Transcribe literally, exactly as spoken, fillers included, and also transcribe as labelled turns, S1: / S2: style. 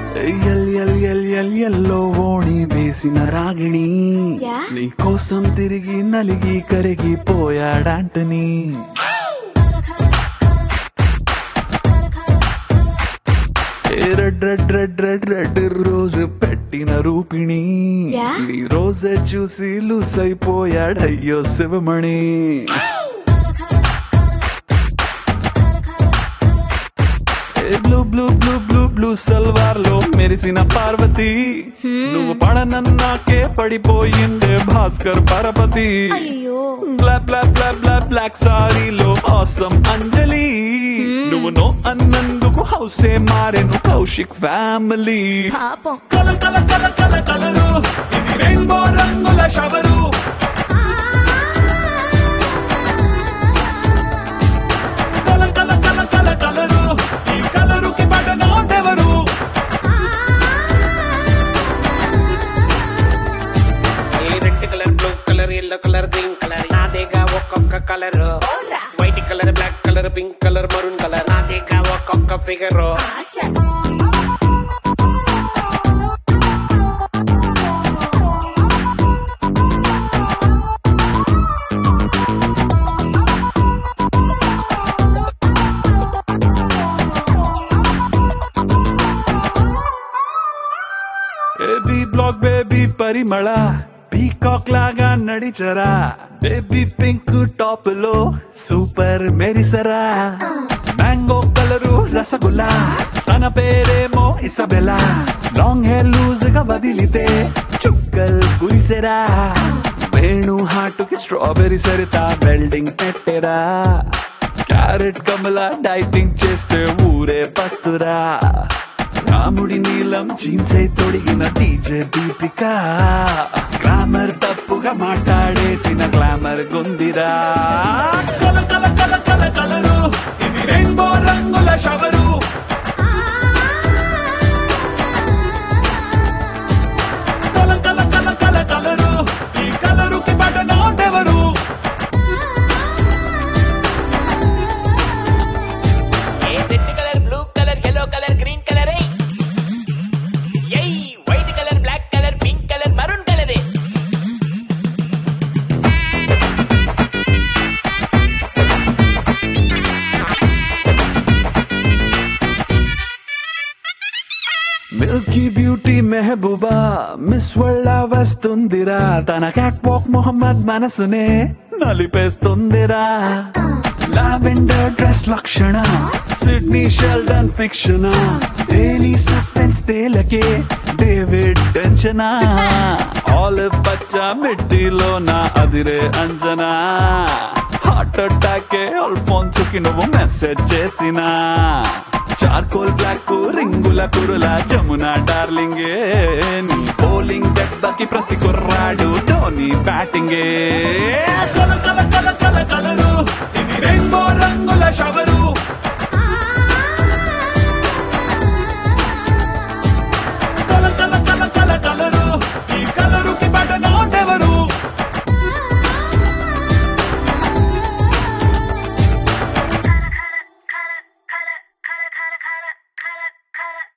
S1: L ఎల్ ఎల్ ఎల్ ఎల్లో ఓణి వేసిన రాగిణి నీ కోసం తిరిగి నలిగి కరిగిపోయాడంటని red red red red red రోజు పెట్టిన రూపిణి నీ రోజే చూసి లూస్ అయిపోయాడయ్యో Shivamani blue blue blue blue blue salwar లో మెరిసిన పార్వతి నువ్వు పడనన్నాకే పడిపోయిందే భాస్కర్ పరపతి black black black black black సారీలో ఆసం అంజలి నువ్వు నో అన్నందుకు హౌసే మారెను కౌశిక్ ఫ్యామిలీ కల కల కల కల కలరు ఇది రెయిన్బో రంగుల షవరు కల కల కల కల కలరు ఈ కలరుకి పడనోటెవరు
S2: red colour blue colour yellow colour green colour నాదేగా ఒక్కొక్క colour white colour black colour pink colour maroon colour నాదేగా ఒక్కొక్క figure
S1: baby black baby Parimala peacock లాగా నడిచరా బేబీ పింక్ టాప్ లో సూపర్ మెరిసరా మ్యాంగో కలరు రసగుల్లా తన పేరేమో ఇసబెలా లాంగ్ హెయిర్ లూజ్ గా వదిలితే చుక్కల్ కురిసెరా వేణు హాటుకి స్ట్రాబెరీ సరితా వెల్డింగ్ పెట్టెరా క్యారెట్ కమల డైటింగ్ చేస్తే ఊరే పస్తురా రాముడి నీలం జీన్సై తొడిగిన టీజే దీపిక గ్లామర్ తప్పుగా మాట్లాడేసిన గ్లామర్ గుందిరా కల కల కల కల కలరు ఇది రెయిన్బో రంగుల షవరు కల కల కల కల కలరు ఈ కలరుకి పడనోటెవరు
S2: red colour blue colour yellow colour green colour white colour black colour pink colour maroon colour
S1: milky beauty మెహబూబా మిస్ వరల్డ్ వస్తుందిరా తన క్యాట్ వాక్ మొహమ్మద్ మనసునే నలిపేస్తుందిరా లావెండర్ డ్రెస్ లక్షణ Sidney Sheldon fiction daily suspense తేలకే డేవిడ్ టెన్షనా ఆలివ్ పచ్చ మిట్టిలో నా అదిరే అంజనా హార్ట్ అటాకే అల్ఫోన్స్ కి నువ్వు మెసేజ్ చేసినా చార్కోల్ బ్లాక్ రింగుల కురుల జమున డార్లింగే నీ బౌలింగ్ దెబ్బకి ప్రతి కుర్రాడు ధోని బ్యాటింగే కల కల కల కల కలరు ఇది రెయిన్బో రంగుల షవరు